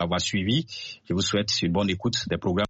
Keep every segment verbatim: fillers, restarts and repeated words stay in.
avoir suivi. Je vous souhaite une bonne écoute des programmes.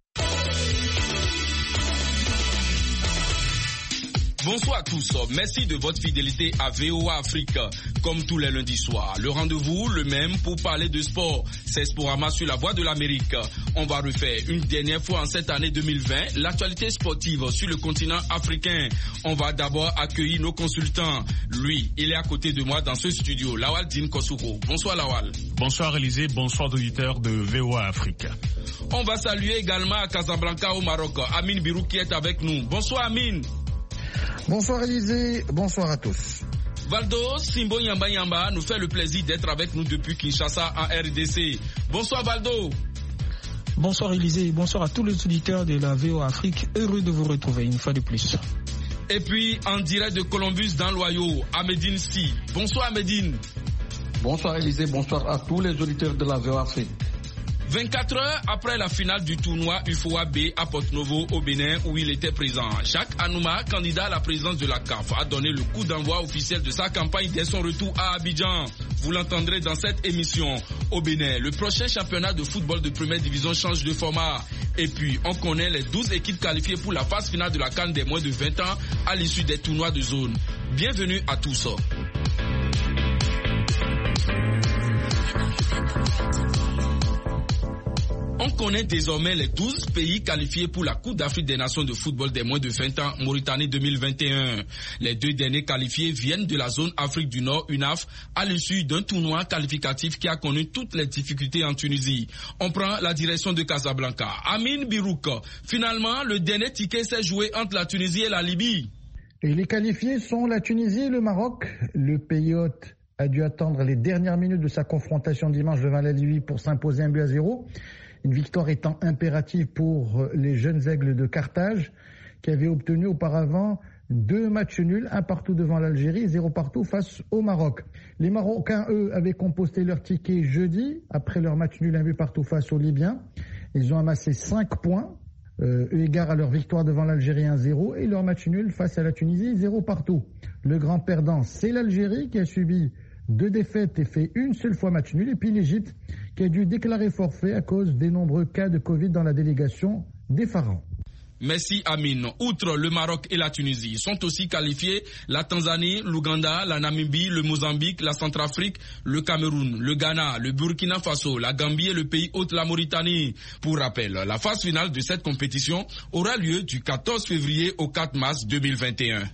Bonsoir à tous, merci de votre fidélité à V O A Afrique. Comme tous les lundis soirs, le rendez-vous, le même pour parler de sport. C'est Sporama sur la voie de l'Amérique. On va refaire une dernière fois en cette année deux mille vingt l'actualité sportive sur le continent africain. On va d'abord accueillir nos consultants. Lui, il est à côté de moi dans ce studio, Lawal Dim Kossouro. Bonsoir Lawal. Bonsoir Élisée, bonsoir auditeurs de V O A Afrique. On va saluer également à Casablanca au Maroc, Amine Birou qui est avec nous. Bonsoir Amine. Bonsoir Élisée, bonsoir à tous. Valdo Simbo Yamba Yamba nous fait le plaisir d'être avec nous depuis Kinshasa en R D C. Bonsoir Valdo. Bonsoir Élisée, bonsoir à tous les auditeurs de la V O A Afrique. Heureux de vous retrouver une fois de plus. Et puis en direct de Columbus dans l'Ohio, Ahmedine Si. Bonsoir Ahmedine. Bonsoir Élisée, bonsoir à tous les auditeurs de la V O A Afrique. vingt-quatre heures après la finale du tournoi U F O A B à Porto-Novo au Bénin où il était présent, Jacques Anouma, candidat à la présidence de la C A F, a donné le coup d'envoi officiel de sa campagne dès son retour à Abidjan. Vous l'entendrez dans cette émission. Au Bénin, le prochain championnat de football de première division change de format. Et puis, on connaît les douze équipes qualifiées pour la phase finale de la CAN des moins de vingt ans à l'issue des tournois de zone. Bienvenue à tous. On connaît désormais les douze pays qualifiés pour la Coupe d'Afrique des Nations de football des moins de vingt ans Mauritanie deux mille vingt et un. Les deux derniers qualifiés viennent de la zone Afrique du Nord, U N A F, à l'issue d'un tournoi qualificatif qui a connu toutes les difficultés en Tunisie. On prend la direction de Casablanca. Amine Birouk, finalement, le dernier ticket s'est joué entre la Tunisie et la Libye. Et les qualifiés sont la Tunisie et le Maroc. Le pays hôte a dû attendre les dernières minutes de sa confrontation dimanche devant la Libye pour s'imposer un but à zéro. Une victoire étant impérative pour les jeunes aigles de Carthage qui avaient obtenu auparavant deux matchs nuls, un partout devant l'Algérie, zéro partout face au Maroc. Les Marocains, eux, avaient composté leur ticket jeudi après leur match nul, un but partout face aux Libyens. Ils ont amassé cinq points, euh, eu égard à leur victoire devant l'Algérie un zéro et leur match nul face à la Tunisie, zéro partout. Le grand perdant, c'est l'Algérie qui a subi deux défaites et fait une seule fois match nul, et puis l'Égypte qui a dû déclarer forfait à cause des nombreux cas de Covid dans la délégation des Pharaons. Merci Amine. Outre le Maroc et la Tunisie, sont aussi qualifiés la Tanzanie, l'Ouganda, la Namibie, le Mozambique, la Centrafrique, le Cameroun, le Ghana, le Burkina Faso, la Gambie et le pays hôte la Mauritanie. Pour rappel, la phase finale de cette compétition aura lieu du quatorze février au quatre mars deux mille vingt et un.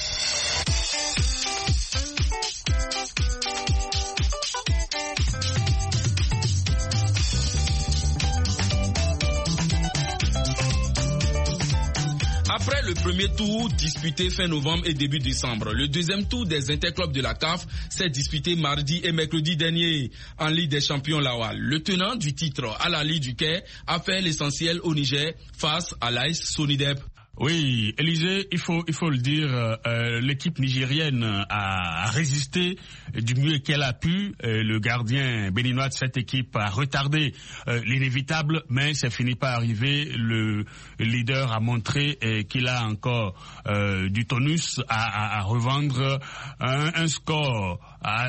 Après le premier tour disputé fin novembre et début décembre, le deuxième tour des interclubs de la C A F s'est disputé mardi et mercredi dernier en Ligue des champions Lawal. Le tenant du titre, Al-Ahly du Caire, a fait l'essentiel au Niger face à l'A S Sonidep. Oui, Élisée, il faut il faut le dire, euh, l'équipe nigérienne a résisté du mieux qu'elle a pu. Euh, le gardien béninois de cette équipe a retardé euh, l'inévitable, mais c'est fini par arriver. Le leader a montré euh, qu'il a encore euh, du tonus à, à, à revendre un, un score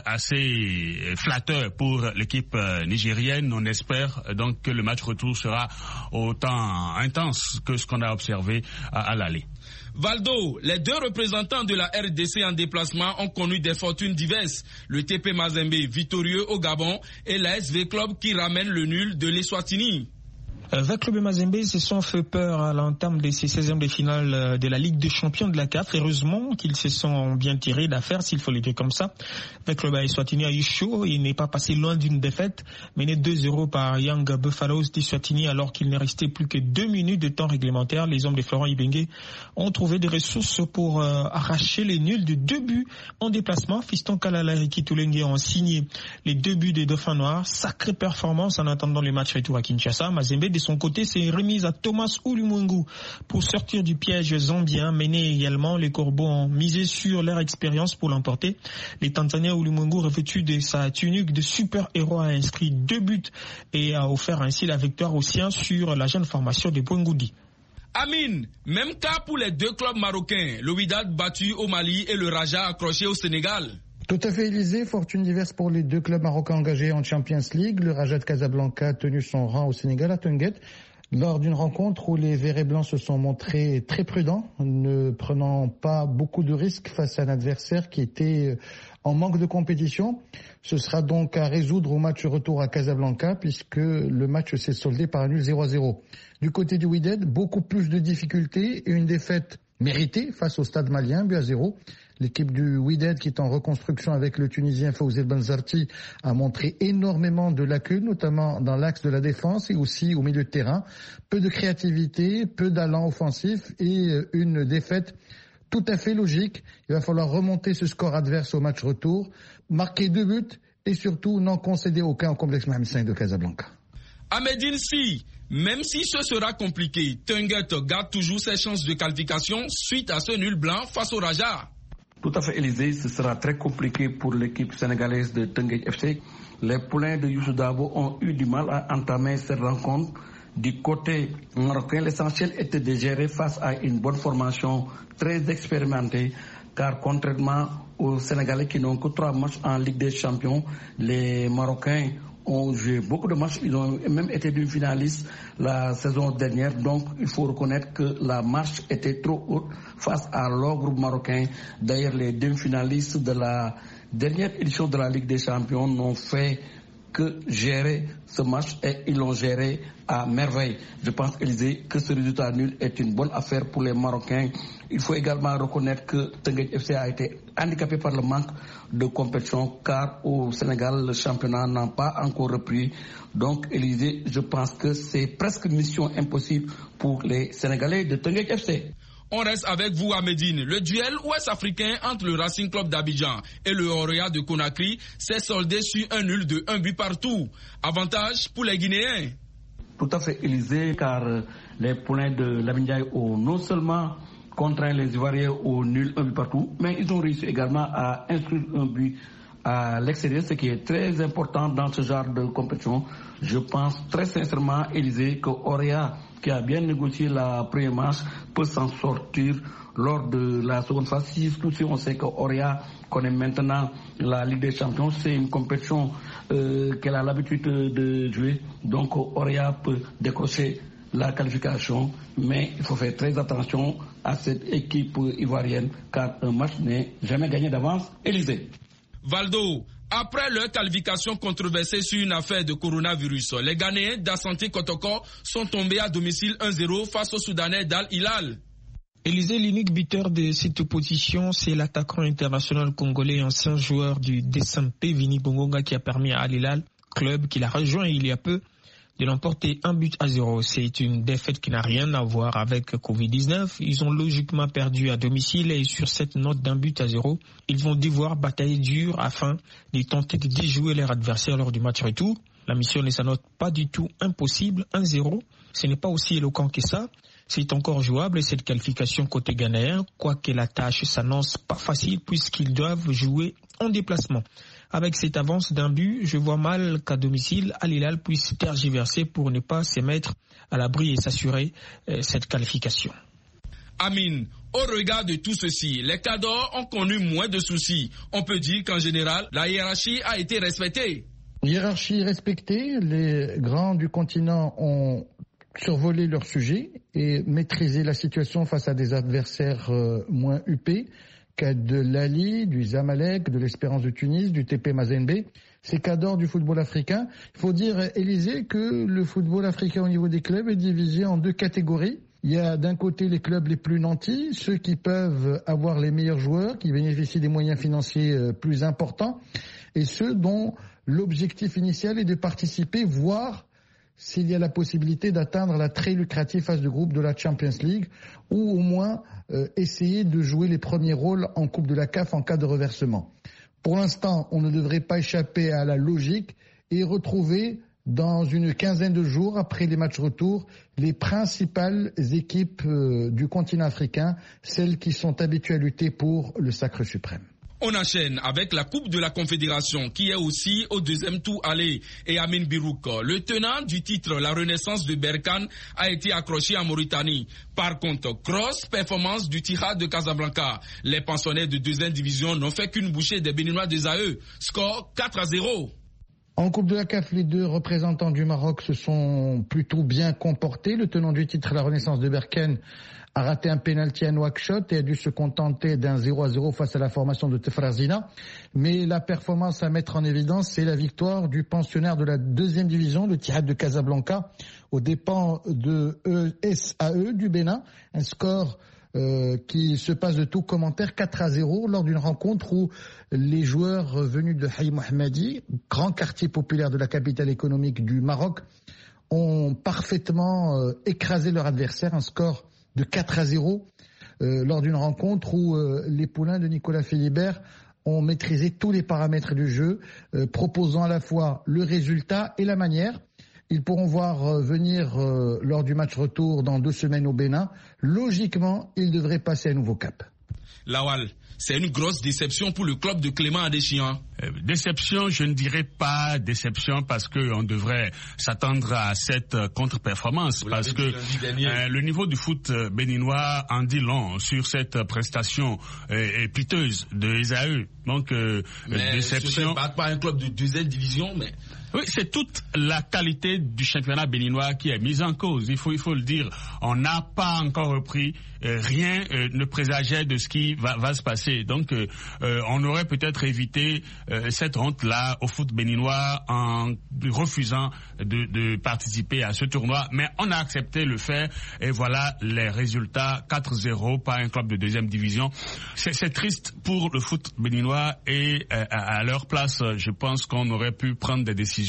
assez flatteur pour l'équipe nigérienne. On espère donc que le match retour sera autant intense que ce qu'on a observé à, à l'aller. Valdo, les deux représentants de la R D C en déplacement ont connu des fortunes diverses. Le T P Mazembe victorieux au Gabon et l'A S V Club qui ramène le nul de l'Eswatini. Avec Club Mazembe, se sont fait peur à l'entame de ces seizièmes de finale de la Ligue des champions de la C A F. Heureusement qu'ils se sont bien tirés d'affaire, s'il faut le dire comme ça. Avec Club Eswatini a eu chaud, il n'est pas passé loin d'une défaite, mené deux zéro par Young Buffaloes d'Eswatini alors qu'il ne restait plus que deux minutes de temps réglementaire. Les hommes de Florent Ibenge ont trouvé des ressources pour euh, arracher les nuls de deux buts en déplacement. Fiston Kalala et Kitulenge ont signé les deux buts des Dauphins Noirs. Sacrée performance en attendant les matchs retour à Kinshasa. Mazembe de son côté s'est remise à Thomas Ulimwengu pour sortir du piège zambien. Mené également, les Corbeaux ont misé sur leur expérience pour l'emporter. Les Tanzaniens Ulimwengu, revêtu de sa tunique de super-héros, a inscrit deux buts et a offert ainsi la victoire aux siens sur la jeune formation de Bouengoudi. Amine, même cas pour les deux clubs marocains, le Wydad battu au Mali et le Raja accroché au Sénégal. Tout à fait, Élysée. Fortune diverse pour les deux clubs marocains engagés en Champions League. Le Raja de Casablanca a tenu son rang au Sénégal à Teungueth lors d'une rencontre où les verts et blancs se sont montrés très prudents, ne prenant pas beaucoup de risques face à un adversaire qui était en manque de compétition. Ce sera donc à résoudre au match retour à Casablanca puisque le match s'est soldé par un nul zéro à zéro. Du côté du Wydad, beaucoup plus de difficultés et une défaite méritée face au Stade malien, but à zéro. L'équipe du Wydad, qui est en reconstruction avec le Tunisien Fawzi El Benzarti, a montré énormément de lacunes, notamment dans l'axe de la défense et aussi au milieu de terrain. Peu de créativité, peu d'allant offensif et une défaite tout à fait logique. Il va falloir remonter ce score adverse au match retour, marquer deux buts et surtout n'en concéder aucun au complexe Mohamed cinq de Casablanca. Ahmedine Si, même si ce sera compliqué, Teungueth garde toujours ses chances de qualification suite à ce nul blanc face au Raja. Tout à fait, Élysée, ce sera très compliqué pour l'équipe sénégalaise de Teungueth F C. Les poulains de Youssou Dabo ont eu du mal à entamer cette rencontre. Du côté marocain, l'essentiel était de gérer face à une bonne formation très expérimentée, car contrairement aux Sénégalais qui n'ont que trois matchs en Ligue des Champions, les Marocains ont joué beaucoup de matchs, ils ont même été demi-finalistes la saison dernière, donc il faut reconnaître que la marche était trop haute face à l'ogre marocain. D'ailleurs, les demi-finalistes de la dernière édition de la Ligue des Champions n'ont fait que gérer ce match et ils l'ont géré à merveille. Je pense, Élysée, que ce résultat nul est une bonne affaire pour les Marocains. Il faut également reconnaître que Teungueth F C a été handicapé par le manque de compétition car au Sénégal, le championnat n'a pas encore repris. Donc, Élysée, je pense que c'est presque une mission impossible pour les Sénégalais de Teungueth F C. On reste avec vous à Médine. Le duel ouest-africain entre le Racing Club d'Abidjan et le Orea de Conakry s'est soldé sur un nul de un but partout. Avantage pour les Guinéens. Tout à fait, Élysée, car les poulains de Lamine ont non seulement contraint les Ivoiriens au nul un but partout, mais ils ont réussi également à inscrire un but à l'extérieur, ce qui est très important dans ce genre de compétition. Je pense très sincèrement, Élysée, que Orea, qui a bien négocié la première manche, peut s'en sortir lors de la seconde phase. Surtout si on sait que Orea connaît maintenant la Ligue des Champions, c'est une compétition euh, qu'elle a l'habitude de jouer. Donc Orea peut décrocher la qualification, mais il faut faire très attention à cette équipe ivoirienne, car un match n'est jamais gagné d'avance. Élysée. Valdo, après leur qualification controversée sur une affaire de coronavirus, les Ghanéens d'Asante Kotoko sont tombés à domicile un zéro face aux Soudanais d'Al Hilal. Élysée, l'unique buteur de cette opposition, c'est l'attaquant international congolais, ancien joueur du D S M P, Vini Bongonga, qui a permis à Al Hilal, club qu'il a rejoint il y a peu, de l'emporter un but à zéro. C'est une défaite qui n'a rien à voir avec covid dix-neuf. Ils ont logiquement perdu à domicile et sur cette note d'un but à zéro, ils vont devoir batailler dur afin de tenter de déjouer leur adversaire lors du match retour. La mission ne s'annonce pas du tout impossible. un zéro, ce n'est pas aussi éloquent que ça. C'est encore jouable cette qualification côté ghanéen, quoique la tâche s'annonce pas facile puisqu'ils doivent jouer en déplacement. Avec cette avance d'un but, je vois mal qu'à domicile, Al Hilal puisse tergiverser pour ne pas se mettre à l'abri et s'assurer euh, cette qualification. Amine, au regard de tout ceci, les Cadors ont connu moins de soucis. On peut dire qu'en général, la hiérarchie a été respectée. Hiérarchie respectée, les grands du continent ont survolé leur sujet et maîtrisé la situation face à des adversaires euh, moins huppés. Cas de l'Ali, du Zamalek, de l'Espérance de Tunis, du T P Mazembe, c'est Cador du football africain. Il faut dire, Élysée, que le football africain au niveau des clubs est divisé en deux catégories. Il y a d'un côté les clubs les plus nantis, ceux qui peuvent avoir les meilleurs joueurs, qui bénéficient des moyens financiers plus importants, et ceux dont l'objectif initial est de participer, voire s'il y a la possibilité d'atteindre la très lucrative phase de groupe de la Champions League, ou au moins euh, essayer de jouer les premiers rôles en Coupe de la C A F en cas de reversement. Pour l'instant, on ne devrait pas échapper à la logique et retrouver dans une quinzaine de jours, après les matchs retour, les principales équipes euh, du continent africain, celles qui sont habituées à lutter pour le sacre suprême. On enchaîne avec la Coupe de la Confédération qui est aussi au deuxième tour aller. Et Amin Birouk, le tenant du titre, la Renaissance de Berkane, a été accroché en Mauritanie. Par contre, grosse performance du Tihad de Casablanca. Les pensionnaires de deuxième division n'ont fait qu'une bouchée des Béninois des A E. Score quatre à zéro. En Coupe de la C A F, les deux représentants du Maroc se sont plutôt bien comportés. Le tenant du titre, la Renaissance de Berkane, a raté un pénalty à Nouakchott et a dû se contenter d'un zéro à zéro face à la formation de Tefrazina. Mais la performance à mettre en évidence, c'est la victoire du pensionnaire de la deuxième division, le Tihad de Casablanca, aux dépens de E S A E du Bénin. Un score euh, qui se passe de tout commentaire, quatre à zéro, lors d'une rencontre où les joueurs venus de Haï Mohammadi, grand quartier populaire de la capitale économique du Maroc, ont parfaitement euh, écrasé leur adversaire. Un score de quatre à zéro euh, lors d'une rencontre où euh, les poulains de Nicolas Philibert ont maîtrisé tous les paramètres du jeu, euh, proposant à la fois le résultat et la manière. Ils pourront voir euh, venir euh, lors du match retour dans deux semaines au Bénin. Logiquement, ils devraient passer un nouveau cap. Lawal, c'est une grosse déception pour le club de Clément Adéchian. Euh, déception, je ne dirais pas déception parce qu'on devrait s'attendre à cette euh, contre-performance. Vous parce que euh, le niveau du foot euh, béninois en dit long sur cette euh, prestation euh, piteuse de E S A E. Donc, euh, mais déception. Ce n'est pas un club de deuxième division, mais... Oui, c'est toute la qualité du championnat béninois qui est mise en cause. Il faut, il faut le dire. On n'a pas encore repris. Euh, rien euh, ne présageait de ce qui va, va se passer. Donc, euh, euh, on aurait peut-être évité euh, cette honte-là au foot béninois en refusant de, de participer à ce tournoi. Mais on a accepté le faire et voilà les résultats. quatre zéro, pas un club de deuxième division. C'est, c'est triste pour le foot béninois et euh, à, à leur place, je pense qu'on aurait pu prendre des décisions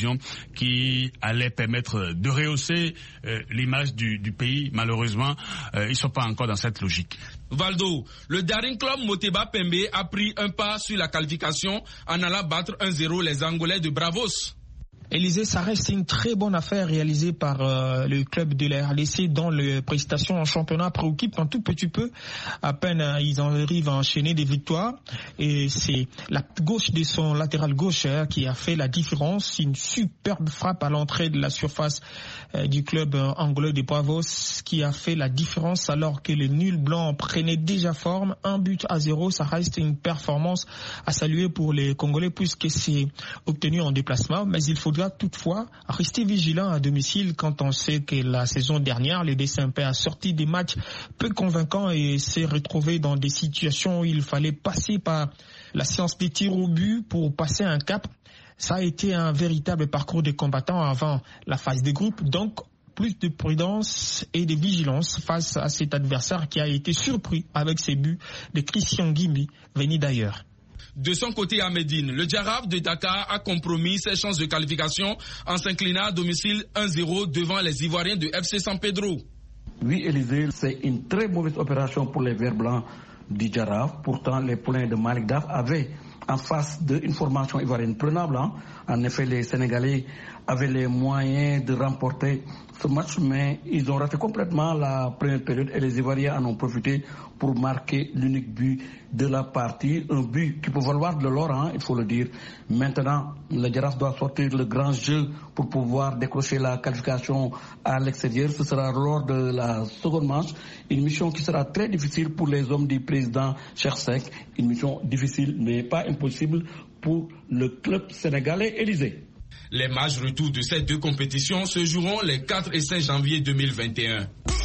qui allaient permettre de rehausser euh, l'image du, du pays. Malheureusement, euh, ils ne sont pas encore dans cette logique. Valdo, le Daring Club Moteba Pembe a pris un pas sur la qualification en allant battre un zéro les Angolais de Bravos. Élysée, ça reste une très bonne affaire réalisée par euh, le club de la R D C dont les prestations en championnat préoccupent un tout petit peu. À peine euh, ils en arrivent à enchaîner des victoires et c'est la gauche de son latéral gauche euh, qui a fait la différence. Une superbe frappe à l'entrée de la surface euh, du club euh, angolais de Bravos qui a fait la différence alors que les nuls blancs prenaient déjà forme. Un but à zéro, ça reste une performance à saluer pour les Congolais puisque c'est obtenu en déplacement, mais il faudra toutefois rester vigilant à domicile quand on sait que la saison dernière, le D C M P a sorti des matchs peu convaincants et s'est retrouvé dans des situations où il fallait passer par la séance des tirs au but pour passer un cap. Ça a été un véritable parcours de combattants avant la phase des groupes, donc plus de prudence et de vigilance face à cet adversaire qui a été surpris avec ses buts de Christian Guimbi, venu d'ailleurs. De son côté à Médine, le Djaraf de Dakar a compromis ses chances de qualification en s'inclinant à domicile un zéro devant les Ivoiriens de F C San Pedro. Oui, Élysée, c'est une très mauvaise opération pour les Verts Blancs du Djaraf. Pourtant, les poulains de Malik Daf avaient en face d'une formation ivoirienne prenable. Hein. En effet, les Sénégalais avaient les moyens de remporter ce match, mais ils ont raté complètement la première période et les Ivoiriens en ont profité pour marquer l'unique but de la partie. Un but qui peut valoir de l'or, hein, il faut le dire. Maintenant, le Djaraf doit sortir le grand jeu pour pouvoir décrocher la qualification à l'extérieur. Ce sera lors de la seconde manche. Une mission qui sera très difficile pour les hommes du président Cheikh Seck. Une mission difficile, mais pas impossible pour le club sénégalais Élysée. Les matchs retour de ces deux compétitions se joueront les quatre et cinq janvier deux mille vingt et un.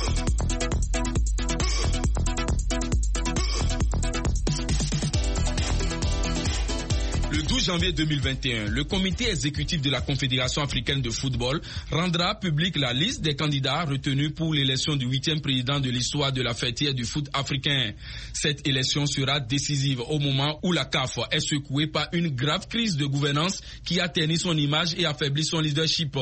Le douze janvier deux mille vingt et un, le comité exécutif de la Confédération africaine de football rendra publique la liste des candidats retenus pour l'élection du huitième président de l'histoire de la fêtière du foot africain. Cette élection sera décisive au moment où la C A F est secouée par une grave crise de gouvernance qui a terni son image et affaibli son leadership.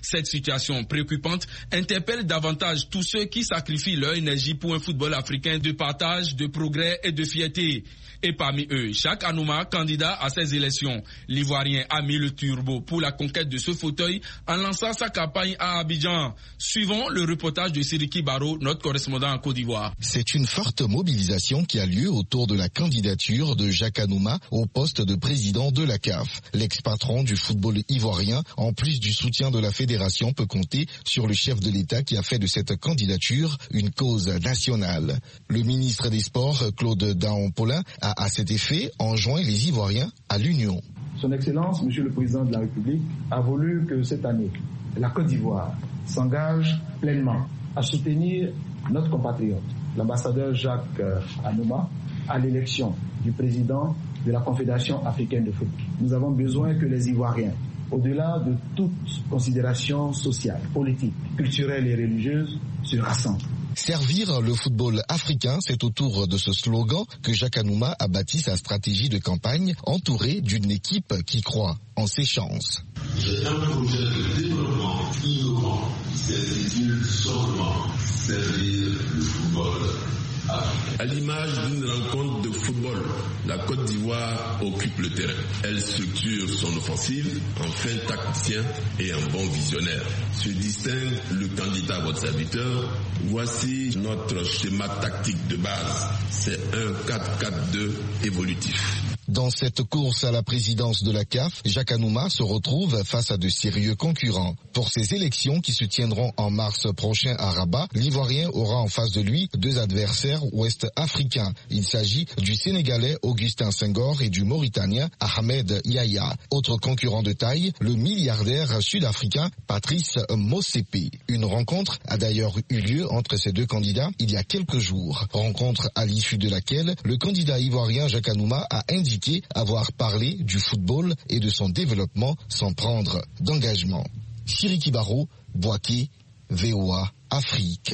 Cette situation préoccupante interpelle davantage tous ceux qui sacrifient leur énergie pour un football africain de partage, de progrès et de fierté. Et parmi eux, Jacques Anouma, candidat à ces élections, l'Ivoirien a mis le turbo pour la conquête de ce fauteuil en lançant sa campagne à Abidjan. Suivons le reportage de Siriki Baro, notre correspondant en Côte d'Ivoire. C'est une forte mobilisation qui a lieu autour de la candidature de Jacques Anouma au poste de président de la C A F. L'ex-patron du football ivoirien, en plus du soutien de la fédération, peut compter sur le chef de l'État qui a fait de cette candidature une cause nationale. Le ministre des Sports, Claude Daon-Paulin, a à cet effet enjoint les Ivoiriens à l'union. Son Excellence, Monsieur le Président de la République, a voulu que cette année, la Côte d'Ivoire s'engage pleinement à soutenir notre compatriote, l'ambassadeur Jacques Anouma, à l'élection du président de la Confédération africaine de foot. Nous avons besoin que les Ivoiriens, au-delà de toute considération sociale, politique, culturelle et religieuse, se rassemblent. Servir le football africain, c'est autour de ce slogan que Jacques Anouma a bâti sa stratégie de campagne, entouré d'une équipe qui croit en ses chances. C'est un projet de développement innovant qui s'intitule simplement servir le football africain. À l'image d'une rencontre de football, la Côte d'Ivoire occupe le terrain. Elle structure son offensive en fin tacticien et en bon visionnaire. Se distingue le candidat à votre serviteur. Voici notre schéma tactique de base. C'est un quatre quatre deux évolutif. Dans cette course à la présidence de la C A F, Jacques Anouma se retrouve face à de sérieux concurrents. Pour ces élections qui se tiendront en mars prochain à Rabat, l'Ivoirien aura en face de lui deux adversaires ouest-africains. Il s'agit du Sénégalais Augustin Senghor et du Mauritanien Ahmed Yahya. Autre concurrent de taille, le milliardaire sud-africain Patrice Motsepe. Une rencontre a d'ailleurs eu lieu entre ces deux candidats il y a quelques jours. Rencontre à l'issue de laquelle le candidat ivoirien Jacques Anouma a indiqué avoir parlé du football et de son développement sans prendre d'engagement. Siriki Baro, Boaké, V O A, Afrique.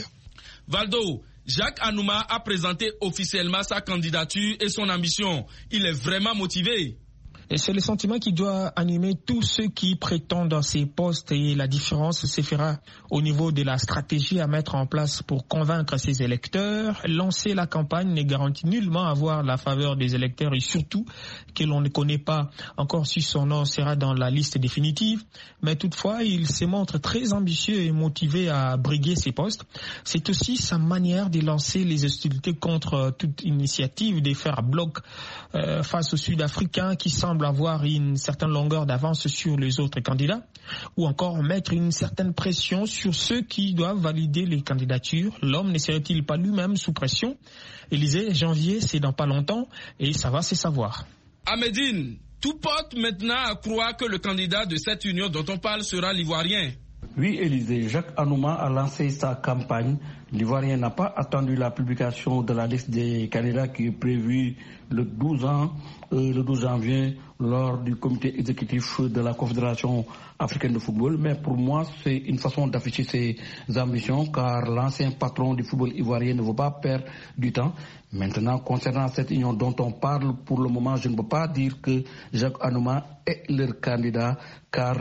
Valdo, Jacques Anouma a présenté officiellement sa candidature et son ambition. Il est vraiment motivé. Et c'est le sentiment qui doit animer tous ceux qui prétendent à ces postes, et la différence se fera au niveau de la stratégie à mettre en place pour convaincre ses électeurs. Lancer la campagne ne garantit nullement avoir la faveur des électeurs et surtout que l'on ne connaît pas encore si son nom sera dans la liste définitive. Mais toutefois, il se montre très ambitieux et motivé à briguer ces postes. C'est aussi sa manière de lancer les hostilités contre toute initiative de faire bloc euh, face aux Sud-Africains qui semblent avoir une certaine longueur d'avance sur les autres candidats, ou encore mettre une certaine pression sur ceux qui doivent valider les candidatures. L'homme ne serait-il pas lui-même sous pression? Élysée, janvier, c'est dans pas longtemps et ça va se savoir. Ahmedine, tout porte maintenant à croire que le candidat de cette union dont on parle sera l'Ivoirien. Oui, Élysée, Jacques Anouma a lancé sa campagne. L'Ivoirien n'a pas attendu la publication de la liste des candidats qui est prévue le douze, ans, euh, le douze janvier lors du comité exécutif de la Confédération africaine de football. Mais pour moi, c'est une façon d'afficher ses ambitions car l'ancien patron du football ivoirien ne veut pas perdre du temps. Maintenant, concernant cette union dont on parle, pour le moment, je ne peux pas dire que Jacques Anouma est leur candidat, car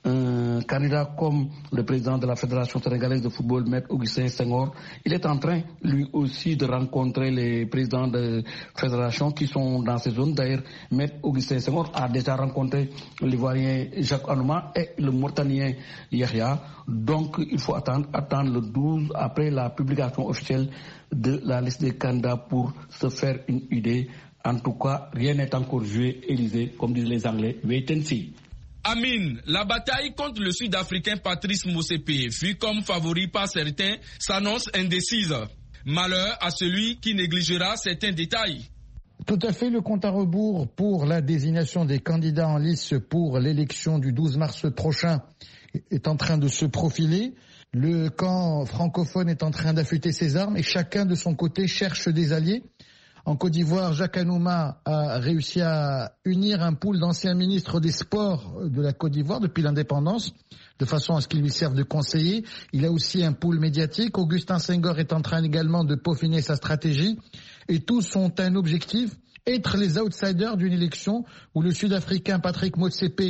un candidat comme le président de la Fédération sénégalaise de football, Maître Augustin Senghor, il est en train, lui aussi, de rencontrer les présidents de fédération qui sont dans ces zones. D'ailleurs, Maître Augustin Senghor a déjà rencontré l'Ivoirien Jacques Anouma et le Mauritanien Yahya. Donc, il faut attendre, attendre le douze, après la publication officielle de la liste des candidats pour se faire une idée. En tout cas, rien n'est encore joué, Élysée, comme disent les Anglais. Wait and see. Amine, la bataille contre le Sud-Africain Patrice Motsepe, vu comme favori par certains, s'annonce indécise. Malheur à celui qui négligera certains détails. Tout à fait, le compte à rebours pour la désignation des candidats en lice pour l'élection du douze mars prochain est en train de se profiler. Le camp francophone est en train d'affûter ses armes et chacun de son côté cherche des alliés. En Côte d'Ivoire, Jacques Anouma a réussi à unir un pool d'anciens ministres des Sports de la Côte d'Ivoire depuis l'indépendance, de façon à ce qu'ils lui servent de conseiller. Il a aussi un pool médiatique. Augustin Senghor est en train également de peaufiner sa stratégie. Et tous ont un objectif, être les outsiders d'une élection où le Sud-Africain Patrick Motsepe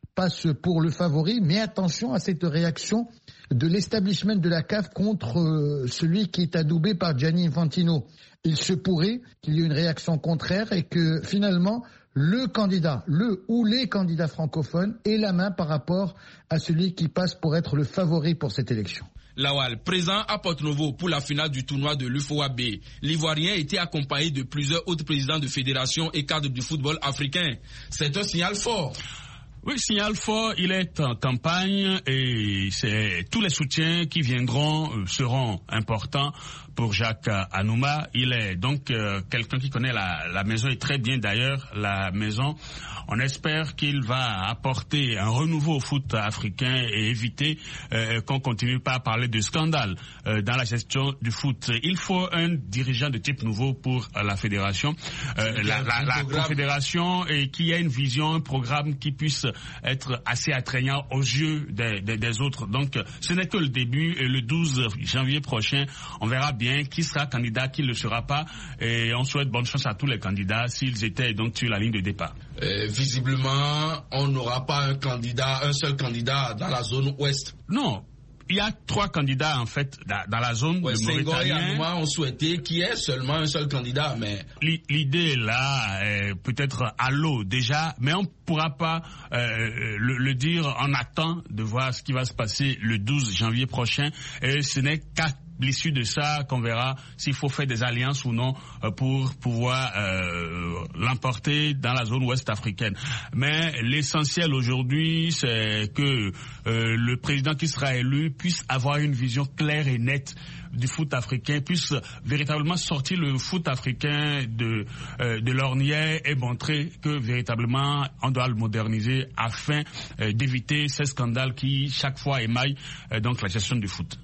passe pour le favori, mais attention à cette réaction de l'establishment de la C A F contre euh, celui qui est adoubé par Gianni Infantino. Il se pourrait qu'il y ait une réaction contraire et que finalement le candidat, le ou les candidats francophones aient la main par rapport à celui qui passe pour être le favori pour cette élection. Lawal, présent à Porto-Novo pour la finale du tournoi de l'U F O A B, l'Ivoirien était accompagné de plusieurs autres présidents de fédérations et cadres du football africain. C'est un signal fort. Oui, signal fort, il est en campagne et c'est tous les soutiens qui viendront euh, seront importants pour Jacques Anouma. Il est donc euh, quelqu'un qui connaît la, la maison et très bien d'ailleurs la maison. On espère qu'il va apporter un renouveau au foot africain et éviter euh, qu'on continue pas à parler de scandale euh, dans la gestion du foot. Il faut un dirigeant de type nouveau pour euh, la fédération, euh, la, la, la confédération, et qui ait une vision, un programme qui puisse être assez attrayant aux yeux des, des, des autres. Donc, ce n'est que le début. Et le douze janvier prochain, on verra bien qui sera candidat, qui ne le sera pas. Et on souhaite bonne chance à tous les candidats s'ils étaient donc sur la ligne de départ. Euh, visiblement, on n'aura pas un candidat, un seul candidat dans la zone ouest. Non. Il y a trois candidats en fait dans la zone ouais, de Mauritanie. et Anouma ont souhaité qu'il y ait seulement un seul candidat, mais l'idée là est peut-être à l'eau déjà, mais on ne pourra pas euh, le, le dire. On attend de voir ce qui va se passer le douze janvier prochain, et ce n'est qu'à l'issue de ça qu'on verra s'il faut faire des alliances ou non euh, pour pouvoir euh, l'emporter dans la zone ouest africaine. Mais l'essentiel aujourd'hui, c'est que euh, le président qui sera élu puisse avoir une vision claire et nette du foot africain, puisse véritablement sortir le foot africain de euh, de l'ornière et montrer que véritablement on doit le moderniser afin euh, d'éviter ces scandales qui chaque fois émaillent euh, donc la gestion du foot.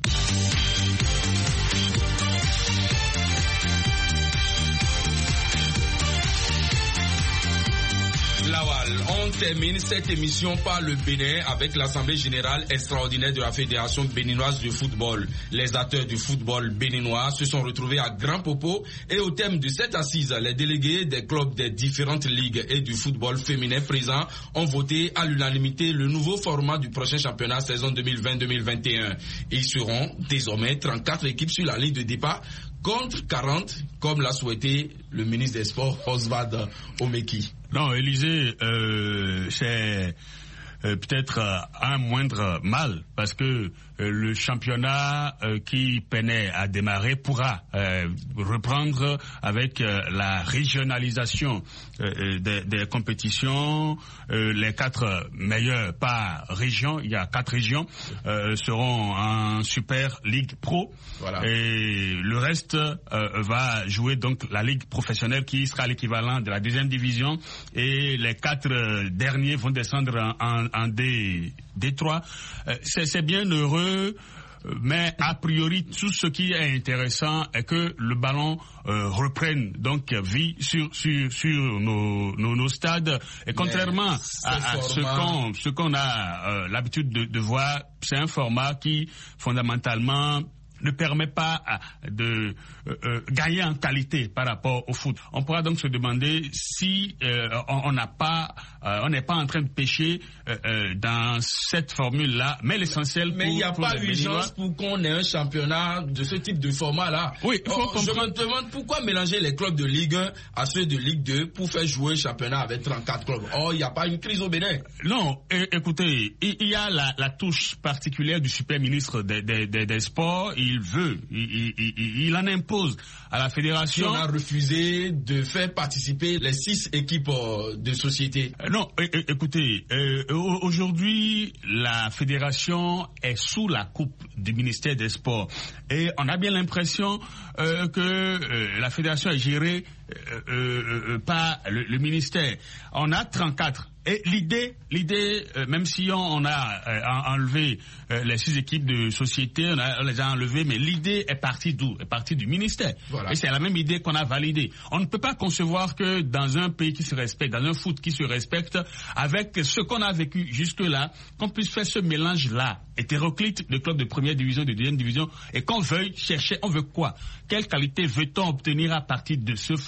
Lawal, on termine cette émission par le Bénin avec l'Assemblée générale extraordinaire de la Fédération béninoise de football. Les acteurs du football béninois se sont retrouvés à Grand Popo et au thème de cette assise, les délégués des clubs des différentes ligues et du football féminin présents ont voté à l'unanimité le nouveau format du prochain championnat saison deux mille vingt deux mille vingt et un. Ils seront désormais trente-quatre équipes sur la ligne de départ contre quarante, comme l'a souhaité le ministre des Sports, Oswald Omeki. Non, Élysée, euh, c'est euh, peut-être euh, un moindre mal, parce que euh, le championnat euh, qui peinait à démarrer pourra euh, reprendre avec euh, la régionalisation euh, des, des compétitions. Euh, les quatre meilleurs par région, il y a quatre régions, euh, seront en Super Ligue Pro. Voilà. Et le reste euh, va jouer donc la Ligue professionnelle qui sera l'équivalent de la deuxième division, et les quatre euh, derniers vont descendre en, en, en D, D3. Euh, c'est, c'est bien heureux, mais a priori tout ce qui est intéressant est que le ballon euh, reprenne donc vie sur sur sur nos nos, nos stades, et contrairement à, à ce qu'on ce qu'on a euh, l'habitude de, de voir, c'est un format qui fondamentalement ne permet pas de euh, euh, gagner en qualité par rapport au foot. On pourra donc se demander si euh, on n'a pas, euh, on n'est pas en train de pêcher euh, euh, dans cette formule-là. Mais l'essentiel, mais il n'y a pas urgence pour qu'on ait un championnat de ce type de format-là. Oui, il faut oh, comprendre. Je me demande pourquoi mélanger les clubs de Ligue un à ceux de Ligue deux pour faire jouer un championnat avec trente-quatre clubs. Oh, il n'y a pas une crise au Bénin. Non, é- écoutez, il y a la, la touche particulière du super ministre des, des, des, des Sports. Il veut, il, il, il, il en impose à la fédération. On a refusé de faire participer les six équipes de société. Euh, non, é- é- écoutez, euh, aujourd'hui, la fédération est sous la coupe du ministère des Sports. Et on a bien l'impression euh, que euh, la fédération est gérée euh, euh, euh, par le, le ministère. On a trente-quatre. Et l'idée, l'idée, euh, même si on, on a euh, enlevé euh, les six équipes de société, on, a, on les a enlevées, mais l'idée est partie d'où? Est partie du ministère. Voilà. Et c'est la même idée qu'on a validée. On ne peut pas concevoir que dans un pays qui se respecte, dans un foot qui se respecte, avec ce qu'on a vécu jusque-là, qu'on puisse faire ce mélange-là, hétéroclite de clubs de première division, de deuxième division, et qu'on veuille chercher, on veut quoi? Quelle qualité veut-on obtenir à partir de ce format?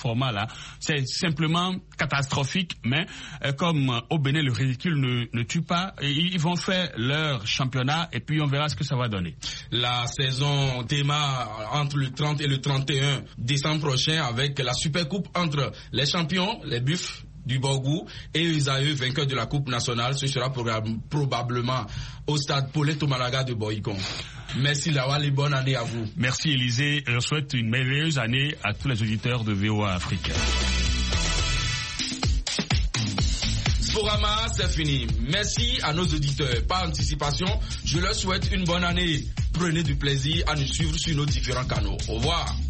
format-là, c'est simplement catastrophique, mais euh, comme au Bénin, le ridicule ne, ne tue pas, et ils vont faire leur championnat et puis on verra ce que ça va donner. La saison démarre entre le trente et le trente et un décembre prochain avec la Supercoupe entre les champions, les Buffs du Borgou et Usaïe, vainqueur de la Coupe nationale. Ce sera probablement au stade Paulette Malaga de Boïcon. Merci Lawal et bonne année à vous. Merci Élisée, je souhaite une merveilleuse année à tous les auditeurs de V O A Afrique. Sporama, c'est fini. Merci à nos auditeurs. Par anticipation, je leur souhaite une bonne année. Prenez du plaisir à nous suivre sur nos différents canaux. Au revoir.